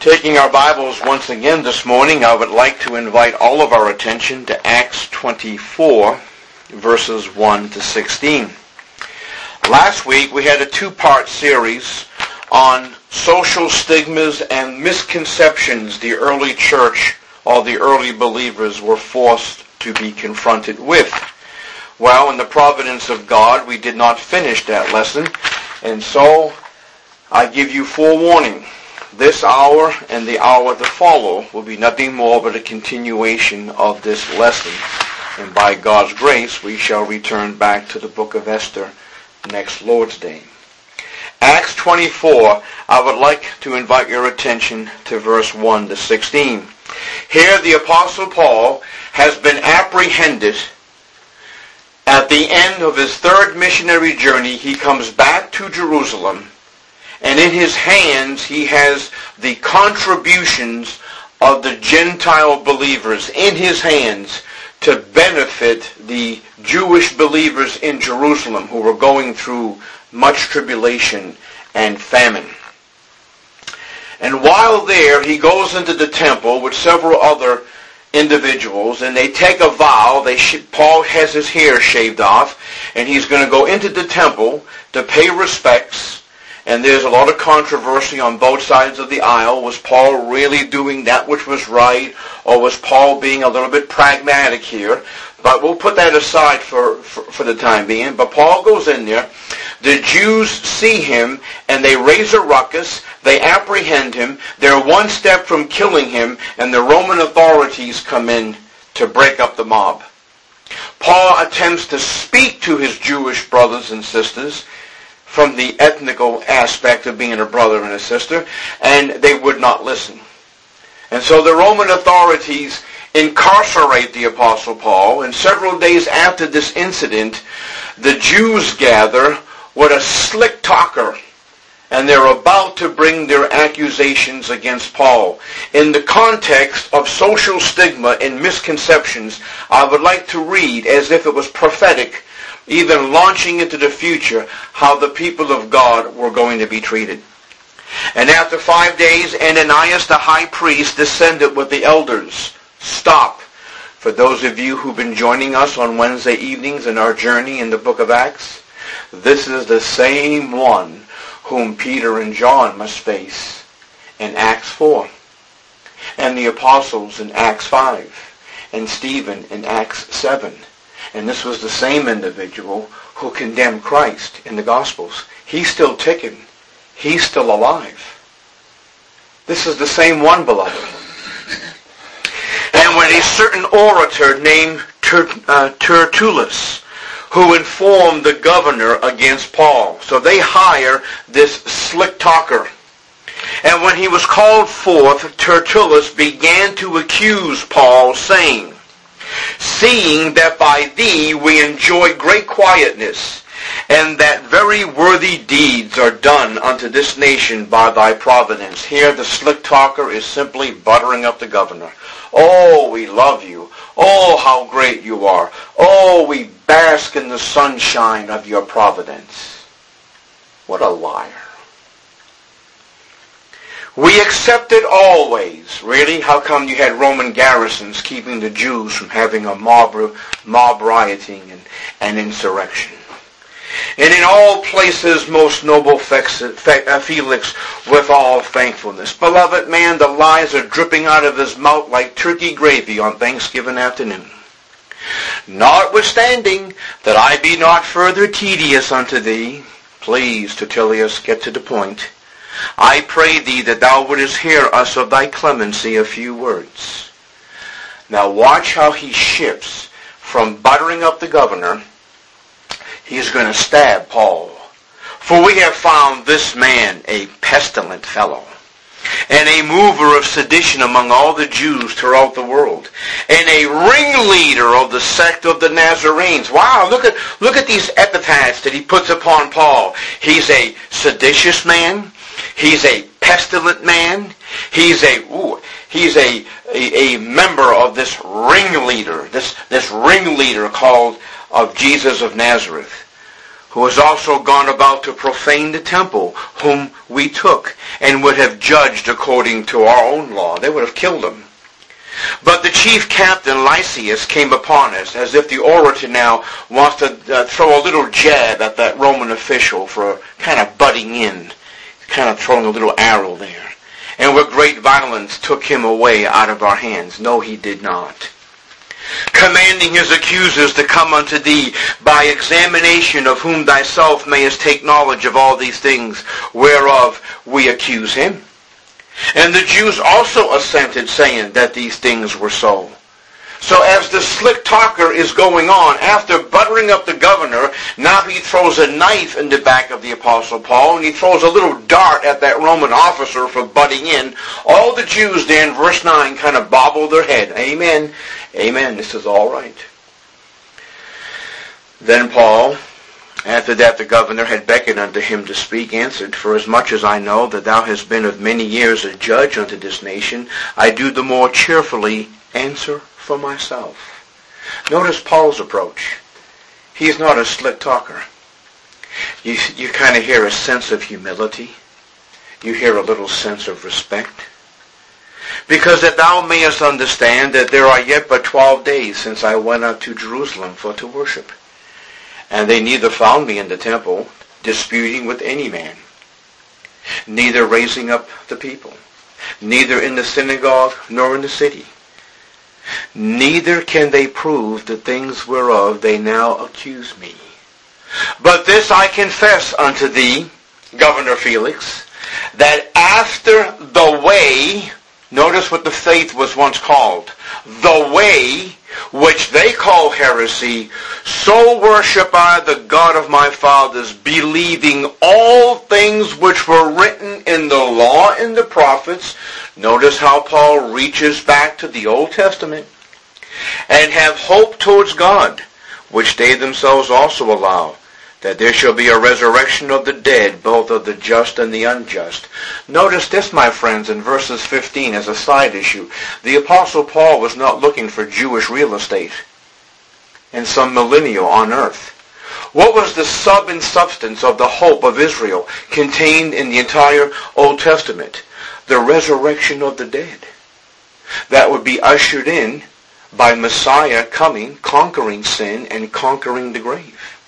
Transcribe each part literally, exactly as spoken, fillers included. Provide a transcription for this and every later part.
Taking our Bibles once again this morning, I would like to invite all of our attention to Acts twenty-four, verses one to sixteen. Last week we had a two-part series on social stigmas and misconceptions the early church or the early believers were forced to be confronted with. Well, in the providence of God, we did not finish that lesson, and so I give you forewarning. This hour and the hour to follow will be nothing more but a continuation of this lesson. And by God's grace, we shall return back to the book of Esther next Lord's Day. Acts twenty-four, I would like to invite your attention to verse one to sixteen. Here the Apostle Paul has been apprehended. At the end of his third missionary journey, he comes back to Jerusalem. And in his hands, he has the contributions of the Gentile believers in his hands to benefit the Jewish believers in Jerusalem who were going through much tribulation and famine. And while there, he goes into the temple with several other individuals, and they take a vow. They sh- Paul has his hair shaved off, and he's going to go into the temple to pay respects. And there's a lot of controversy on both sides of the aisle. Was Paul really doing that which was right, or was Paul being a little bit pragmatic here? But we'll put that aside for, for, for the time being. But Paul goes in there. The Jews see him, and they raise a ruckus. They apprehend him. They're one step from killing him, and the Roman authorities come in to break up the mob. Paul attempts to speak to his Jewish brothers and sisters from the ethnical aspect of being a brother and a sister, and they would not listen. And so the Roman authorities incarcerate the Apostle Paul, and several days after this incident, the Jews gather with a slick talker, and they're about to bring their accusations against Paul. In the context of social stigma and misconceptions, I would like to read, as if it was prophetic, even launching into the future, how the people of God were going to be treated. And after five days, Ananias the high priest descended with the elders. Stop. For those of you who've been joining us on Wednesday evenings in our journey in the book of Acts, this is the same one whom Peter and John must face in Acts four, and the apostles in Acts five, and Stephen in Acts seven. And this was the same individual who condemned Christ in the Gospels. He's still ticking. He's still alive. This is the same one, beloved. And when a certain orator named Ter, uh, Tertullus, who informed the governor against Paul. So they hire this slick talker. And when he was called forth, Tertullus began to accuse Paul, saying, "Seeing that by thee we enjoy great quietness, and that very worthy deeds are done unto this nation by thy providence." Here the slick talker is simply buttering up the governor. "Oh, we love you. Oh, how great you are. Oh, we bask in the sunshine of your providence." What a liar. "We accept it always." Really? How come you had Roman garrisons keeping the Jews from having a mob, mob rioting and, and insurrection? "And in all places, most noble Felix, with all thankfulness." Beloved man, the lies are dripping out of his mouth like turkey gravy on Thanksgiving afternoon. "Notwithstanding, that I be not further tedious unto thee," please, Tertullus, get to the point, "I pray thee that thou wouldest hear us of thy clemency a few words." Now watch how he shifts from buttering up the governor. He's going to stab Paul. "For we have found this man a pestilent fellow, and a mover of sedition among all the Jews throughout the world, and a ringleader of the sect of the Nazarenes." Wow, look at look at these epithets that he puts upon Paul. He's a seditious man. He's a pestilent man. He's a ooh, he's a, a a member of this ringleader, this this ringleader called of Jesus of Nazareth, who has also gone about to profane the temple, whom we took, and would have judged according to our own law. They would have killed him. But the chief captain, Lysias, came upon us, as if the orator now wants to uh, throw a little jab at that Roman official for kind of butting in, kind of throwing a little arrow there. And with great violence took him away out of our hands. No, he did not. Commanding his accusers to come unto thee by examination, of whom thyself mayest take knowledge of all these things, whereof we accuse him. And the Jews also assented, saying that these things were so. So as the slick talker is going on, after buttering up the governor, now he throws a knife in the back of the Apostle Paul, and he throws a little dart at that Roman officer for butting in. All the Jews there in verse nine kind of bobble their head. Amen. Amen. This is all right. Then Paul, after that the governor had beckoned unto him to speak, answered, For as much as I know that thou hast been of many years a judge unto this nation, I do the more cheerfully answer for myself. Notice Paul's approach. He's not a slick talker. You, you kind of hear a sense of humility. You hear a little sense of respect. Because that thou mayest understand that there are yet but twelve days since I went up to Jerusalem for to worship. And they neither found me in the temple, disputing with any man, neither raising up the people, neither in the synagogue nor in the city. Neither can they prove the things whereof they now accuse me. But this I confess unto thee, Governor Felix, that after the way, notice what the faith was once called, the way which they call heresy, so worship I the God of my fathers, believing all things which were written in the law and the prophets. Notice how Paul reaches back to the Old Testament, and have hope towards God, which they themselves also allow, that there shall be a resurrection of the dead, both of the just and the unjust. Notice this, my friends, in verses fifteen as a side issue. The Apostle Paul was not looking for Jewish real estate in some millennial on earth. What was the sub and substance of the hope of Israel contained in the entire Old Testament? The resurrection of the dead. That would be ushered in by Messiah coming, conquering sin, and conquering the grave.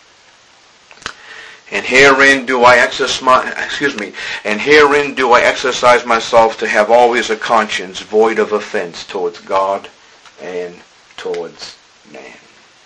And herein do I exercise, excuse me, and herein do I exercise myself to have always a conscience void of offense towards God and towards man.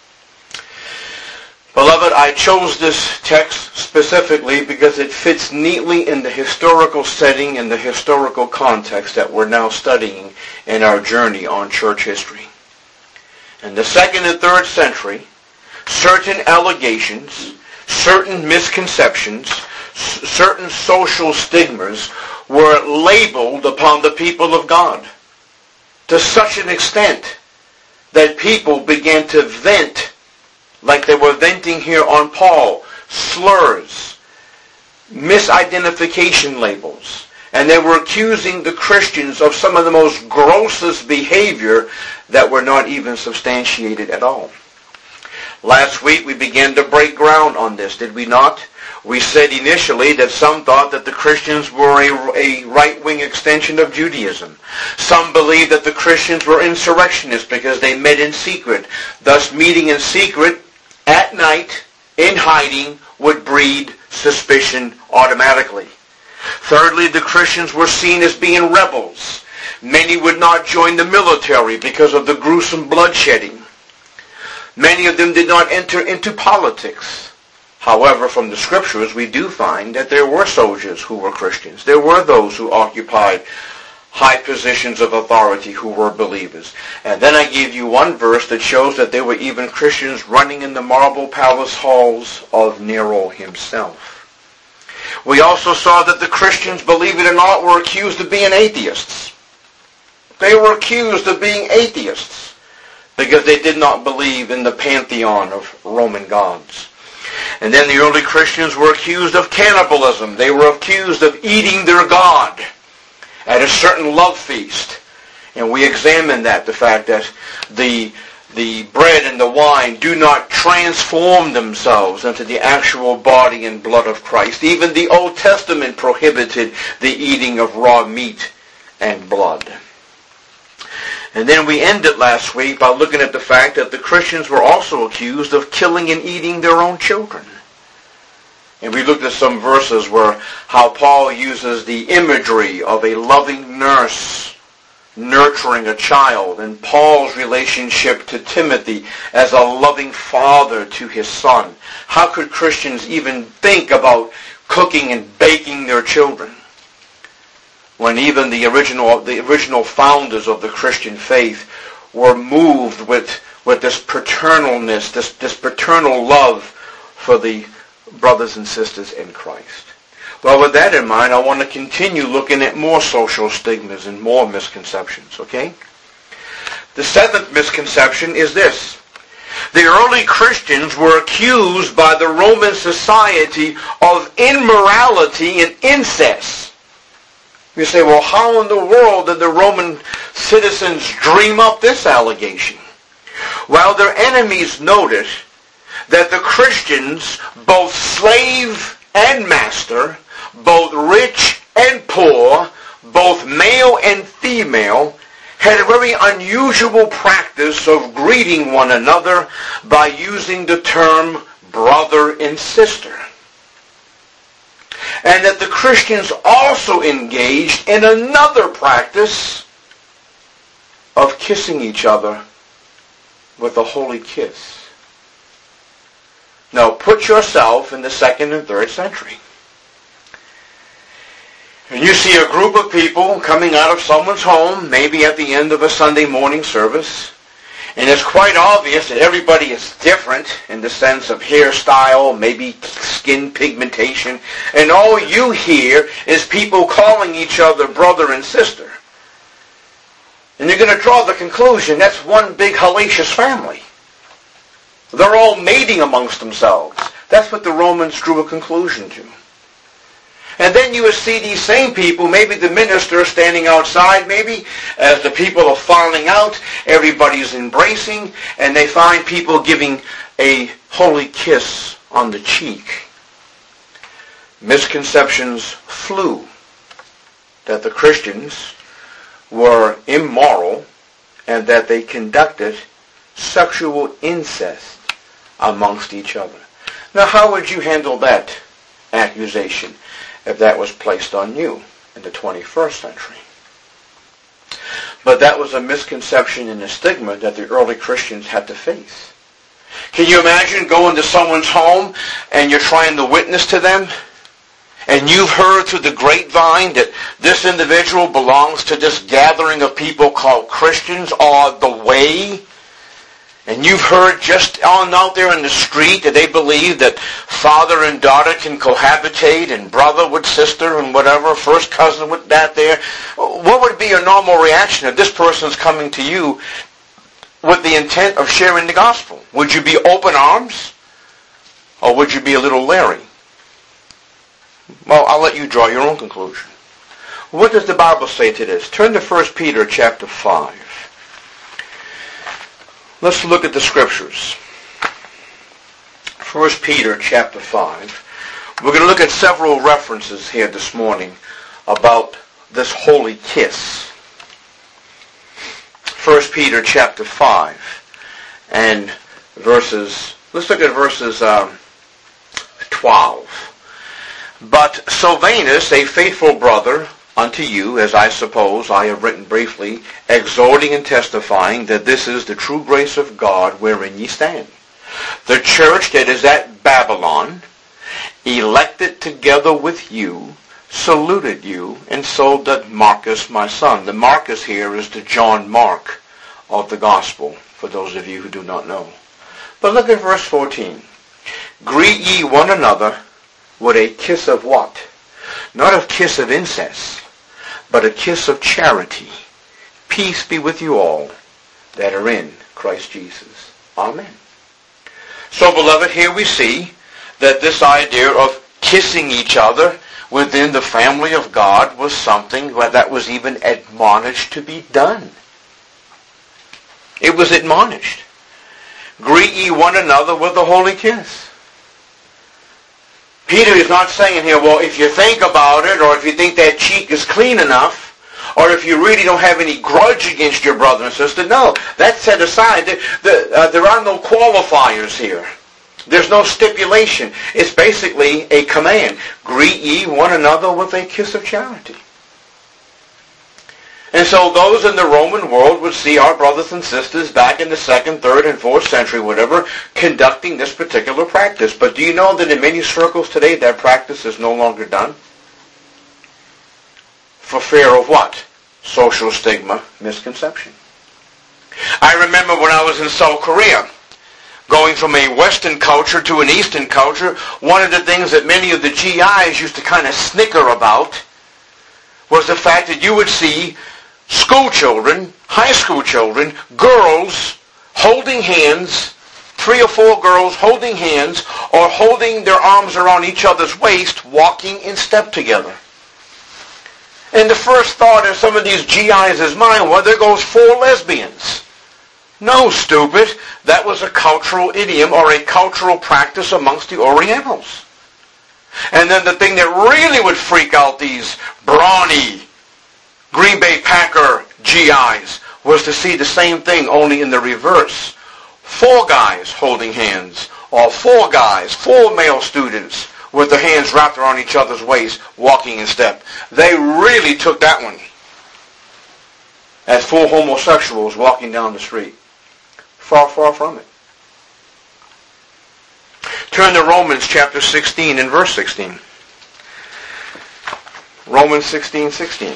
Beloved, I chose this text specifically because it fits neatly in the historical setting and the historical context that we're now studying in our journey on church history. In the second and third century, certain allegations, certain misconceptions, s- certain social stigmas were labeled upon the people of God to such an extent that people began to vent, like they were venting here on Paul, slurs, misidentification labels. And they were accusing the Christians of some of the most grossest behavior that were not even substantiated at all. Last week we began to break ground on this, did we not? We said initially that some thought that the Christians were a, a right-wing extension of Judaism. Some believed that the Christians were insurrectionists because they met in secret. Thus, meeting in secret at night, in hiding, would breed suspicion automatically. Thirdly, the Christians were seen as being rebels. Many would not join the military because of the gruesome bloodshedding. Many of them did not enter into politics. However, from the Scriptures, we do find that there were soldiers who were Christians. There were those who occupied high positions of authority who were believers. And then I gave you one verse that shows that there were even Christians running in the marble palace halls of Nero himself. We also saw that the Christians, believe it or not, were accused of being atheists. They were accused of being atheists because they did not believe in the pantheon of Roman gods. And then the early Christians were accused of cannibalism. They were accused of eating their God at a certain love feast. And we examined that, the fact that the the bread and the wine do not transform themselves into the actual body and blood of Christ. Even the Old Testament prohibited the eating of raw meat and blood. And then we ended last week by looking at the fact that the Christians were also accused of killing and eating their own children. And we looked at some verses where how Paul uses the imagery of a loving nurse nurturing a child, and Paul's relationship to Timothy as a loving father to his son. How could Christians even think about cooking and baking their children when even the original the original founders of the Christian faith were moved with with this paternalness, this, this paternal love for the brothers and sisters in Christ? Well, with that in mind, I want to continue looking at more social stigmas and more misconceptions, okay? The seventh misconception is this. The early Christians were accused by the Roman society of immorality and incest. You say, well, how in the world did the Roman citizens dream up this allegation? Well, their enemies noted that the Christians, both slave and master, both rich and poor, both male and female, had a very unusual practice of greeting one another by using the term brother and sister. And that the Christians also engaged in another practice of kissing each other with a holy kiss. Now put yourself in the second and third century. And you see a group of people coming out of someone's home, maybe at the end of a Sunday morning service, and it's quite obvious that everybody is different in the sense of hairstyle, maybe skin pigmentation, and all you hear is people calling each other brother and sister. And you're going to draw the conclusion that's one big hellacious family. They're all mating amongst themselves. That's what the Romans drew a conclusion to. And then you would see these same people, maybe the minister standing outside, maybe, as the people are filing out, everybody's embracing, and they find people giving a holy kiss on the cheek. Misconceptions flew that the Christians were immoral and that they conducted sexual incest amongst each other. Now, how would you handle that accusation if that was placed on you in the twenty-first century? But that was a misconception and a stigma that the early Christians had to face. Can you imagine going to someone's home and you're trying to witness to them, and you've heard through the grapevine that this individual belongs to this gathering of people called Christians, or the Way, and you've heard just on out there in the street that they believe that father and daughter can cohabitate, and brother with sister, and whatever, first cousin with that there. What would be your normal reaction if this person's coming to you with the intent of sharing the gospel? Would you be open arms? Or would you be a little leery? Well, I'll let you draw your own conclusion. What does the Bible say to this? Turn to First Peter chapter five. Let's look at the scriptures. First Peter chapter five. We're going to look at several references here this morning about this holy kiss. First Peter chapter five and verses, let's look at verses um, twelve. But Silvanus, a faithful brother unto you, as I suppose I have written briefly, exhorting and testifying that this is the true grace of God wherein ye stand. The church that is at Babylon, elected together with you, saluted you, and so did Marcus my son. The Marcus here is the John Mark of the gospel, for those of you who do not know. But look at verse fourteen. Greet ye one another with a kiss of what? Not a kiss of incest, but a kiss of charity. Peace be with you all that are in Christ Jesus. Amen. So, beloved, here we see that this idea of kissing each other within the family of God was something that was even admonished to be done. It was admonished. greet ye one another with a holy kiss. Peter is not saying here, well, if you think about it, or if you think that cheek is clean enough, or if you really don't have any grudge against your brother and sister. No, that's set aside. The, the, uh, there are no qualifiers here. There's no stipulation. It's basically a command. Greet ye one another with a kiss of charity. And so those in the Roman world would see our brothers and sisters back in the second, third, and fourth century, whatever, conducting this particular practice. But do you know that in many circles today that practice is no longer done? For fear of what? Social stigma, misconception. I remember when I was in South Korea, going from a Western culture to an Eastern culture, one of the things that many of the G Is used to kind of snicker about was the fact that you would see school children, high school children, girls holding hands, three or four girls holding hands or holding their arms around each other's waist, walking in step together. And the first thought in some of these G Is' mind, well, there goes four lesbians. No, stupid. That was a cultural idiom or a cultural practice amongst the Orientals. And then the thing that really would freak out these brawny Green Bay Packer G Is was to see the same thing, only in the reverse. Four guys holding hands, or four guys, four male students with their hands wrapped around each other's waist, walking in step. They really took that one as four homosexuals walking down the street. Far, far from it. Turn to Romans chapter sixteen and verse sixteen. Romans sixteen, sixteen.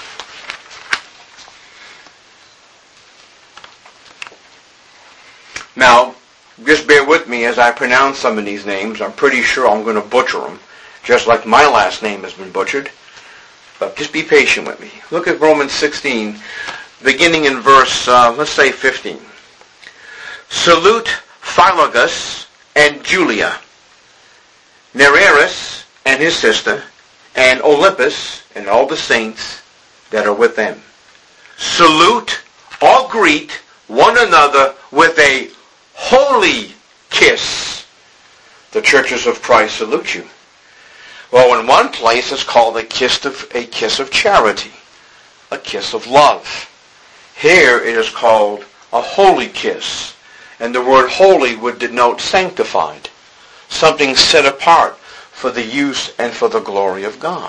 Now, just bear with me as I pronounce some of these names. I'm pretty sure I'm going to butcher them, just like my last name has been butchered. But just be patient with me. Look at Romans sixteen, beginning in verse, uh, let's say fifteen. Salute Philologus and Julia, Nereus and his sister, and Olympus and all the saints that are with them. Salute or greet one another with a holy kiss. The churches of Christ salute you. Well, in one place it's called a kiss of a kiss of charity, a kiss of love. Here it is called a holy kiss. And the word holy would denote sanctified, something set apart for the use and for the glory of God.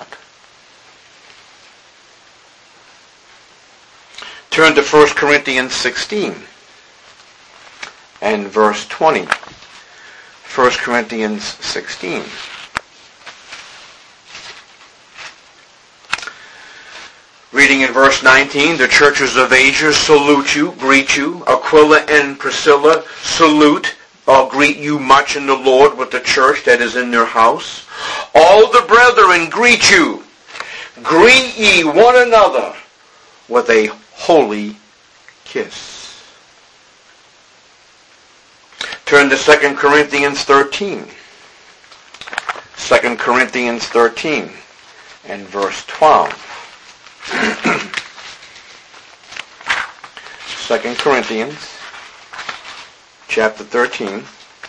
Turn to First Corinthians sixteen and verse twenty. First Corinthians sixteen. Reading in verse nineteen, the churches of Asia salute you, greet you. Aquila and Priscilla salute or greet you much in the Lord with the church that is in their house. All the brethren greet you. Greet ye one another with a holy kiss. Turn to Second Corinthians thirteen. Second Corinthians thirteen and verse twelve. Second Corinthians chapter thirteen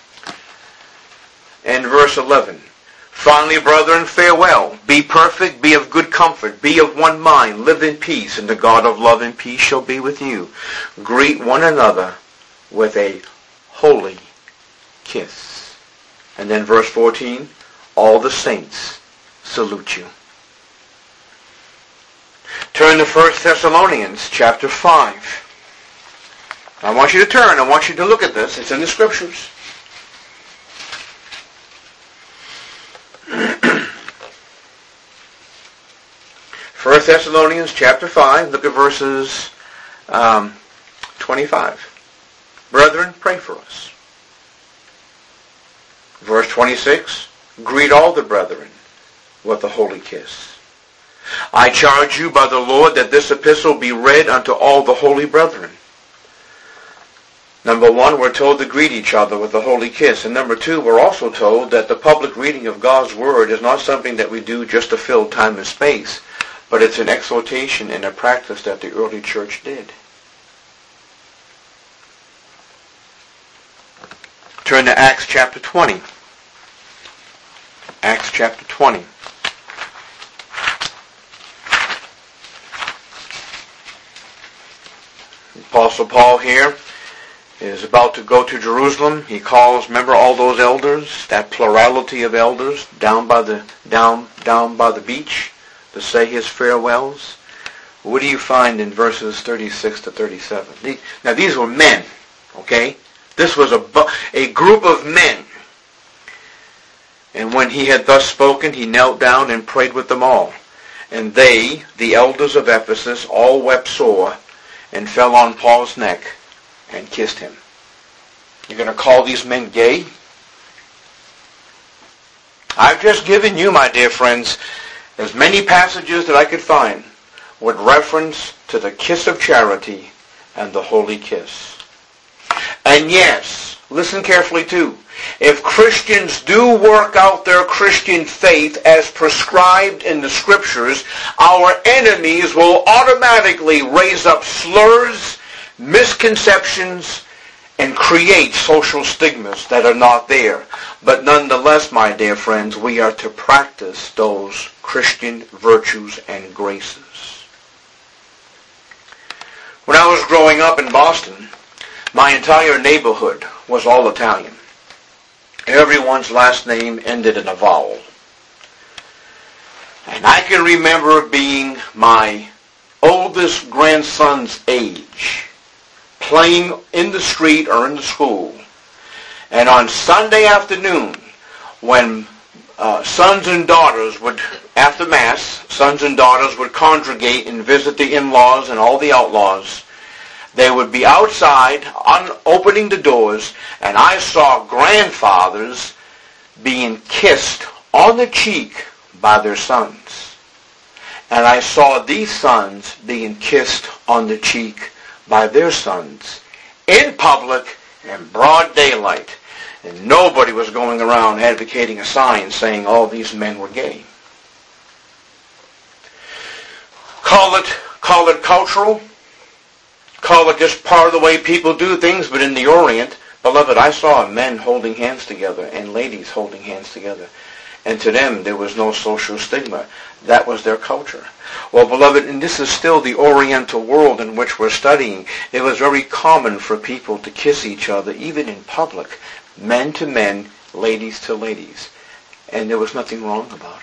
and verse eleven. Finally, brethren, farewell. Be perfect, be of good comfort, be of one mind, live in peace, and the God of love and peace shall be with you. Greet one another with a holy kiss. And then verse fourteen, all the saints salute you. Turn to First Thessalonians chapter five. I want you to turn. I want you to look at this. It's in the Scriptures. First Thessalonians chapter five. Look at verses um, twenty-five. Brethren, pray for us. Verse twenty-six. Greet all the brethren with a holy kiss. I charge you by the Lord that this epistle be read unto all the holy brethren. Number one, we're told to greet each other with a holy kiss. And number two, we're also told that the public reading of God's Word is not something that we do just to fill time and space, but it's an exhortation and a practice that the early church did. Turn to Acts chapter twenty. Acts chapter twenty. Apostle Paul here is about to go to Jerusalem. He calls, remember all those elders, that plurality of elders down by the down down by the beach to say his farewells. What do you find in verses thirty-six to thirty-seven? Now these were men, okay? This was a, a group of men. And when he had thus spoken, he knelt down and prayed with them all. And they, the elders of Ephesus, all wept sore and fell on Paul's neck and kissed him. You're going to call these men gay? I've just given you, my dear friends, as many passages that I could find with reference to the kiss of charity and the holy kiss. And yes, listen carefully too. If Christians do work out their Christian faith as prescribed in the Scriptures, our enemies will automatically raise up slurs, misconceptions, and create social stigmas that are not there. But nonetheless, my dear friends, we are to practice those Christian virtues and graces. When I was growing up in Boston, my entire neighborhood was all Italian. Everyone's last name ended in a vowel. And I can remember being my oldest grandson's age, playing in the street or in the school. And on Sunday afternoon, when uh, sons and daughters would, after Mass, sons and daughters would congregate and visit the in-laws and all the outlaws, they would be outside, un- opening the doors, and I saw grandfathers being kissed on the cheek by their sons. And I saw these sons being kissed on the cheek by their sons in public in broad daylight. And nobody was going around advocating a sign saying all these men were gay. Call it, call it cultural. Call it just part of the way people do things, but in the Orient, beloved, I saw men holding hands together and ladies holding hands together. And to them, there was no social stigma. That was their culture. Well, beloved, and this is still the Oriental world in which we're studying. It was very common for people to kiss each other, even in public, men to men, ladies to ladies. And there was nothing wrong about it.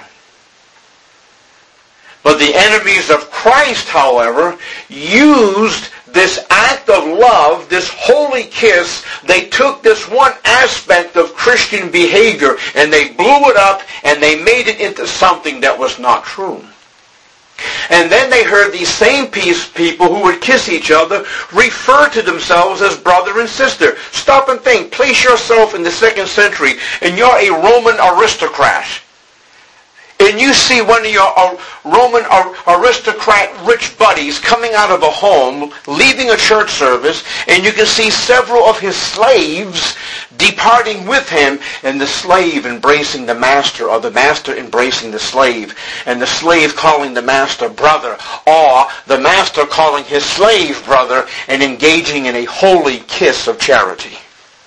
But the enemies of Christ, however, used this act of love, this holy kiss. They took this one aspect of Christian behavior and they blew it up and they made it into something that was not true. And then they heard these same peace people who would kiss each other refer to themselves as brother and sister. Stop and think. Place yourself in the second century and you're a Roman aristocrat. And you see one of your uh, Roman uh, aristocrat rich buddies coming out of a home, leaving a church service, and you can see several of his slaves departing with him, and the slave embracing the master, or the master embracing the slave, and the slave calling the master brother, or the master calling his slave brother, and engaging in a holy kiss of charity.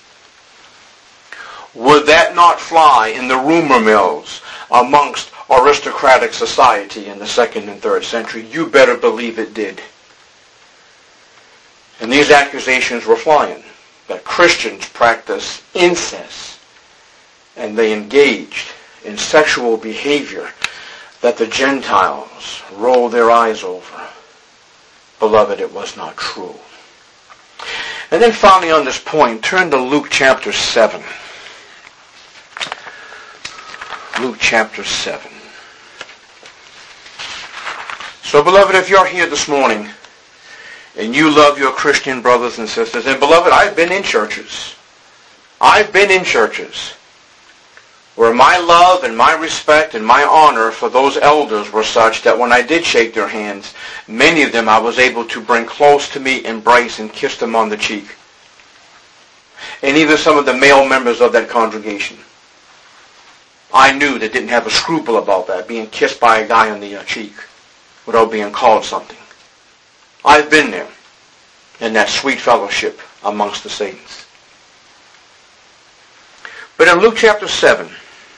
Would that not fly in the rumor mills amongst aristocratic society in the second and third century? You better believe it did. And these accusations were flying, that Christians practice incest and they engaged in sexual behavior that the Gentiles roll their eyes over. Beloved, it was not true. And then finally on this point, turn to Luke chapter seven. Luke chapter seven. So, beloved, if you're here this morning and you love your Christian brothers and sisters, and beloved, I've been in churches. I've been in churches where my love and my respect and my honor for those elders were such that when I did shake their hands, many of them I was able to bring close to me, embrace, and kiss them on the cheek. And even some of the male members of that congregation, I knew they didn't have a scruple about that, being kissed by a guy on the uh, cheek without being called something. I've been there in that sweet fellowship amongst the saints. But in Luke chapter seven,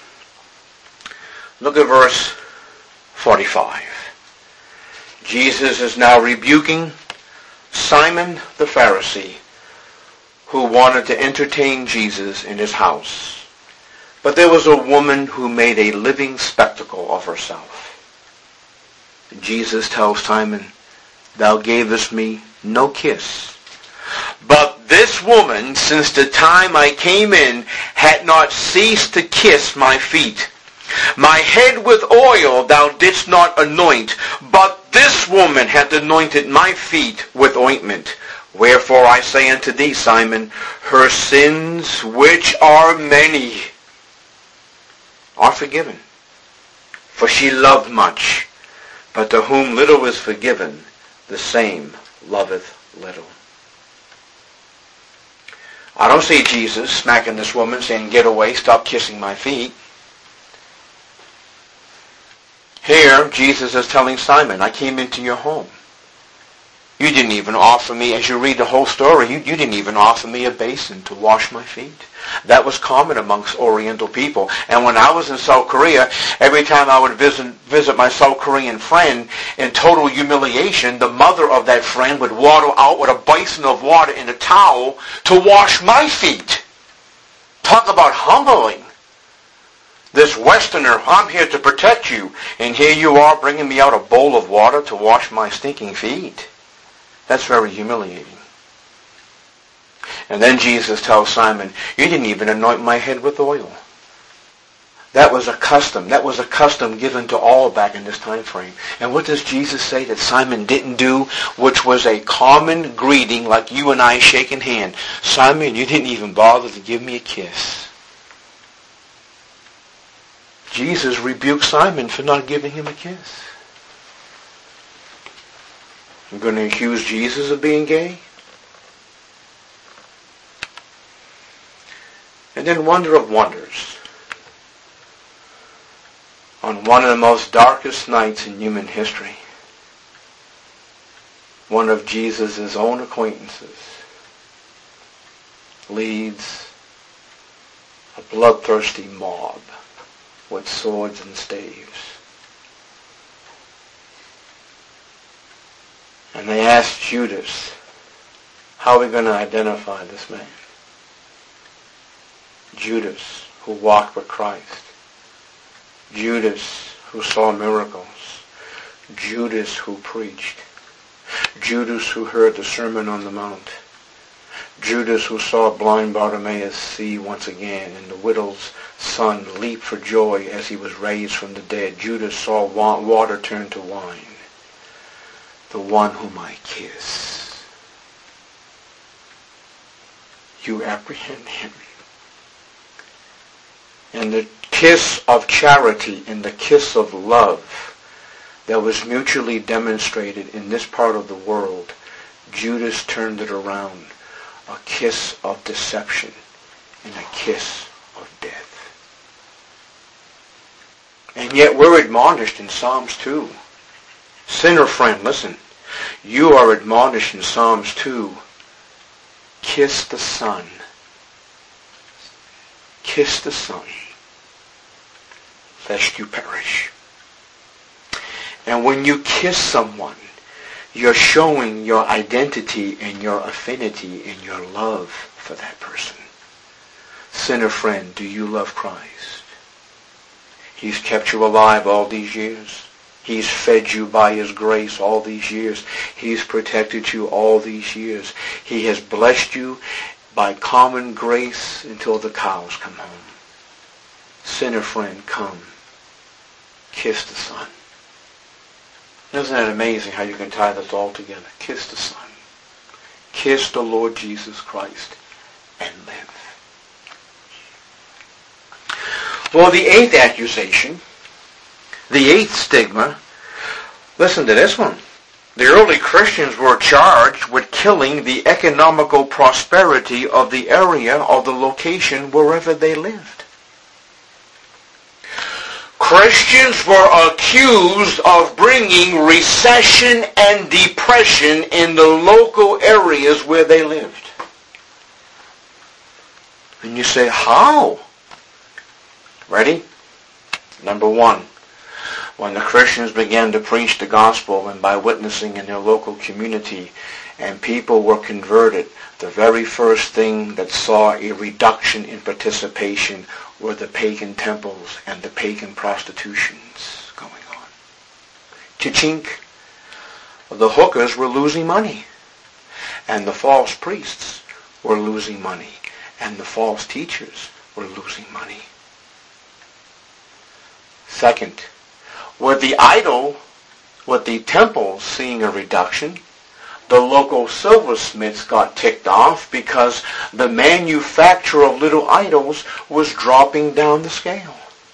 look at verse forty-five. Jesus is now rebuking Simon the Pharisee, who wanted to entertain Jesus in his house. But there was a woman who made a living spectacle of herself. Jesus tells Simon, "Thou gavest me no kiss. But this woman, since the time I came in, had not ceased to kiss my feet. My head with oil thou didst not anoint, but this woman hath anointed my feet with ointment. Wherefore I say unto thee, Simon, her sins, which are many, are forgiven. For she loved much. But to whom little is forgiven, the same loveth little." I don't see Jesus smacking this woman saying, "Get away, stop kissing my feet." Here, Jesus is telling Simon, "I came into your home. You didn't even offer me," as you read the whole story, you, you didn't even offer me a basin to wash my feet. That was common amongst Oriental people. And when I was in South Korea, every time I would visit, visit my South Korean friend, in total humiliation, the mother of that friend would waddle out with a basin of water and a towel to wash my feet. Talk about humbling. This Westerner, I'm here to protect you, and here you are bringing me out a bowl of water to wash my stinking feet. That's very humiliating. And then Jesus tells Simon, "You didn't even anoint my head with oil." That was a custom. That was a custom given to all back in this time frame. And what does Jesus say that Simon didn't do, which was a common greeting like you and I shaking hands? "Simon, you didn't even bother to give me a kiss." Jesus rebuked Simon for not giving him a kiss. You're going to accuse Jesus of being gay? And then, wonder of wonders. On one of the most darkest nights in human history, one of Jesus' own acquaintances leads a bloodthirsty mob with swords and staves. And they asked Judas, "How are we going to identify this man?" Judas, who walked with Christ. Judas, who saw miracles. Judas, who preached. Judas, who heard the Sermon on the Mount. Judas, who saw blind Bartimaeus see once again, and the widow's son leap for joy as he was raised from the dead. Judas saw water turn to wine. The one whom I kiss. You apprehend him. And the kiss of charity and the kiss of love that was mutually demonstrated in this part of the world, Judas turned it around. A kiss of deception and a kiss of death. And yet we're admonished in Psalms two. Sinner friend, listen. You are admonished in Psalms two. Kiss the Son. Kiss the Son, lest you perish. And when you kiss someone, you're showing your identity and your affinity and your love for that person. Sinner friend, do you love Christ? He's kept you alive all these years. He's fed you by His grace all these years. He's protected you all these years. He has blessed you by common grace until the cows come home. Sinner friend, come. Kiss the Son. Isn't that amazing how you can tie this all together? Kiss the Son. Kiss the Lord Jesus Christ and live. Well, the eighth accusation, the eighth stigma, listen to this one. The early Christians were charged with killing the economical prosperity of the area or the location wherever they lived. Christians were accused of bringing recession and depression in the local areas where they lived. And you say, how? Ready? Number one, when the Christians began to preach the gospel and by witnessing in their local community and people were converted, the very first thing that saw a reduction in participation were the pagan temples and the pagan prostitutions going on. Cha-chink. The hookers were losing money, and the false priests were losing money, and the false teachers were losing money. Second, with the idol, with the temples seeing a reduction, the local silversmiths got ticked off because the manufacture of little idols was dropping down the scale.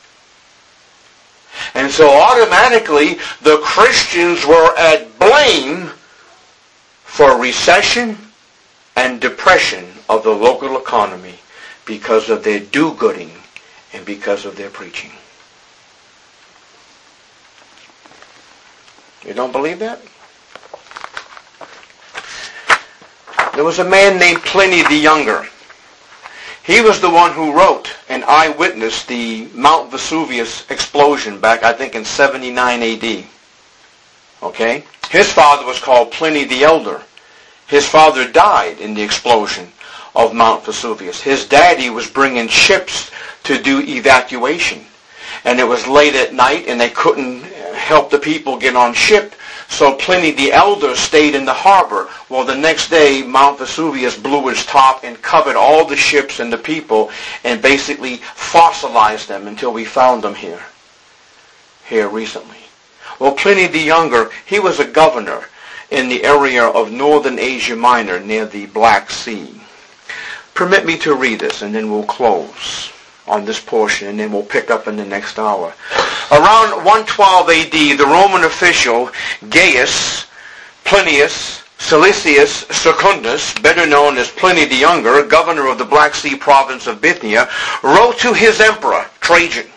And so automatically the Christians were at blame for recession and depression of the local economy because of their do-gooding and because of their preaching. You don't believe that? There was a man named Pliny the Younger. He was the one who wrote and eyewitnessed the Mount Vesuvius explosion back, I think, in seventy-nine A D. Okay? His father was called Pliny the Elder. His father died in the explosion of Mount Vesuvius. His daddy was bringing ships to do evacuation. And it was late at night and they couldn't help the people get on ship. So Pliny the Elder stayed in the harbor. Well, the next day, Mount Vesuvius blew its top and covered all the ships and the people and basically fossilized them until we found them here, here recently. Well, Pliny the Younger, he was a governor in the area of northern Asia Minor near the Black Sea. Permit me to read this and then we'll close on this portion, and then we'll pick up in the next hour. Around one twelve A D, the Roman official Gaius Plinius Silicius Secundus, better known as Pliny the Younger, governor of the Black Sea province of Bithynia, wrote to his emperor, Trajan,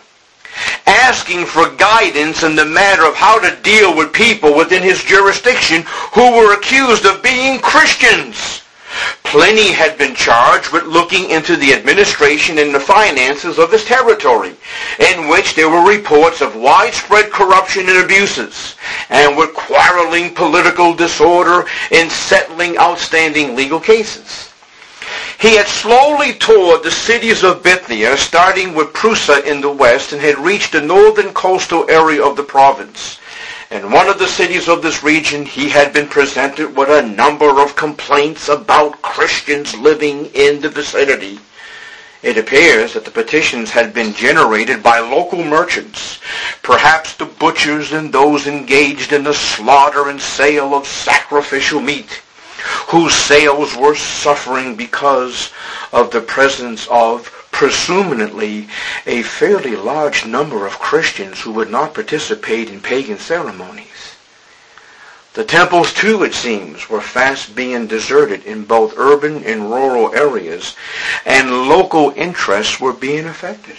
asking for guidance in the matter of how to deal with people within his jurisdiction who were accused of being Christians. Pliny had been charged with looking into the administration and the finances of his territory, in which there were reports of widespread corruption and abuses, and with quarreling political disorder in settling outstanding legal cases. He had slowly toured the cities of Bithynia, starting with Prusa in the west, and had reached the northern coastal area of the province. In one of the cities of this region, he had been presented with a number of complaints about Christians living in the vicinity. It appears that the petitions had been generated by local merchants, perhaps the butchers and those engaged in the slaughter and sale of sacrificial meat, whose sales were suffering because of the presence of presumably a fairly large number of Christians who would not participate in pagan ceremonies. The temples, too, it seems, were fast being deserted in both urban and rural areas, and local interests were being affected.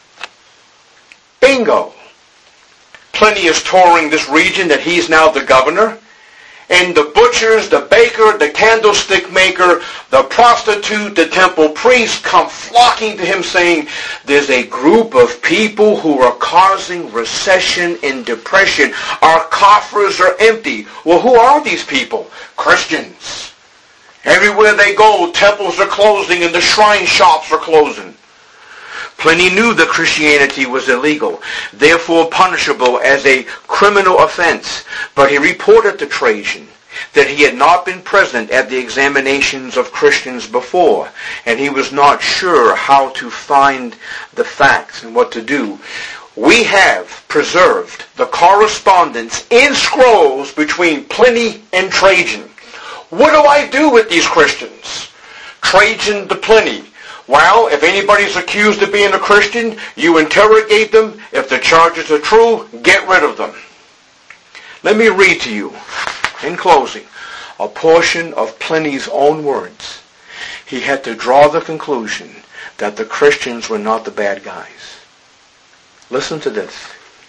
Bingo! Pliny is touring this region that he's now the governor, and the butchers, the baker, the candlestick maker, the prostitute, the temple priest come flocking to him saying, there's a group of people who are causing recession and depression. Our coffers are empty. Well, who are these people? Christians. Everywhere they go, temples are closing and the shrine shops are closing. Pliny knew that Christianity was illegal, therefore punishable as a criminal offense, but he reported to Trajan that he had not been present at the examinations of Christians before, and he was not sure how to find the facts and what to do. We have preserved the correspondence in scrolls between Pliny and Trajan. What do I do with these Christians? Trajan to Pliny. Well, if anybody's accused of being a Christian, you interrogate them. If the charges are true, get rid of them. Let me read to you, in closing, a portion of Pliny's own words. He had to draw the conclusion that the Christians were not the bad guys. Listen to this.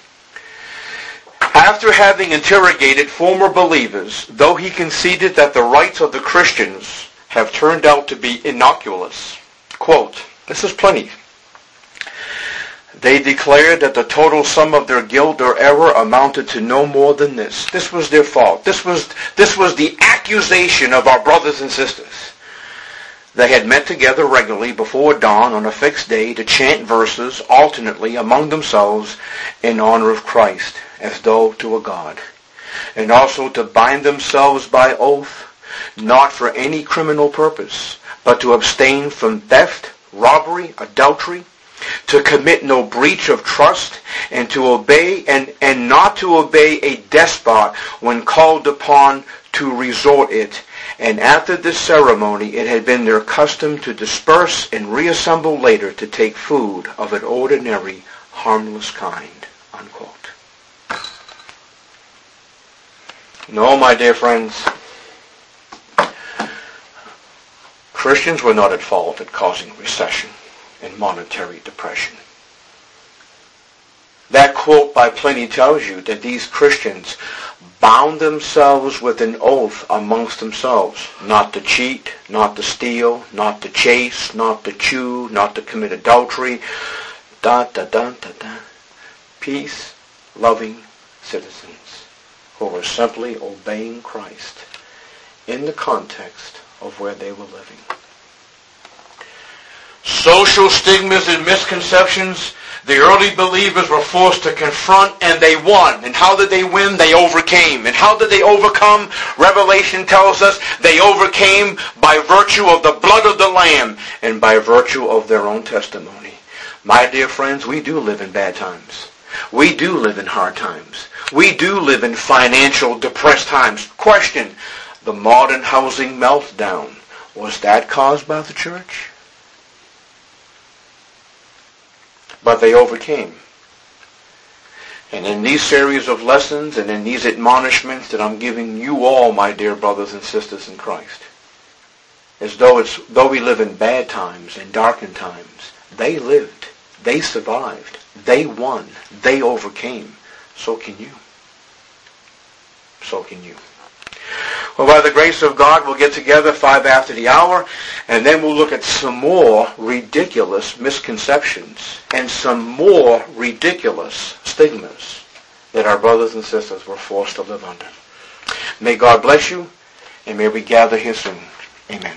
After having interrogated former believers, though he conceded that the rites of the Christians have turned out to be innocuous, quote, this is Pliny. They declared that the total sum of their guilt or error amounted to no more than this. This was their fault. This was, this was the accusation of our brothers and sisters. They had met together regularly before dawn on a fixed day to chant verses alternately among themselves in honor of Christ, as though to a God, and also to bind themselves by oath, not for any criminal purpose, but to abstain from theft, robbery, adultery, to commit no breach of trust, and to obey and, and not to obey a despot when called upon to resort it. And after this ceremony, it had been their custom to disperse and reassemble later to take food of an ordinary, harmless kind. Unquote. No, my dear friends, Christians were not at fault at causing recession and monetary depression. That quote by Pliny tells you that these Christians bound themselves with an oath amongst themselves, not to cheat, not to steal, not to chase, not to chew, not to commit adultery, da da da da da. Peace-loving citizens who were simply obeying Christ in the context of where they were living. Social stigmas and misconceptions, the early believers were forced to confront, and they won. And how did they win? They overcame. And how did they overcome? Revelation tells us they overcame by virtue of the blood of the Lamb and by virtue of their own testimony. My dear friends, we do live in bad times. We do live in hard times. We do live in financial depressed times. Question, the modern housing meltdown, was that caused by the church? But they overcame. And in these series of lessons and in these admonishments that I'm giving you all, my dear brothers and sisters in Christ, as though it's though we live in bad times and darkened times, they lived, they survived, they won, they overcame. So can you. So can you. Well, by the grace of God, we'll get together five after the hour, and then we'll look at some more ridiculous misconceptions and some more ridiculous stigmas that our brothers and sisters were forced to live under. May God bless you, and may we gather here soon. Amen.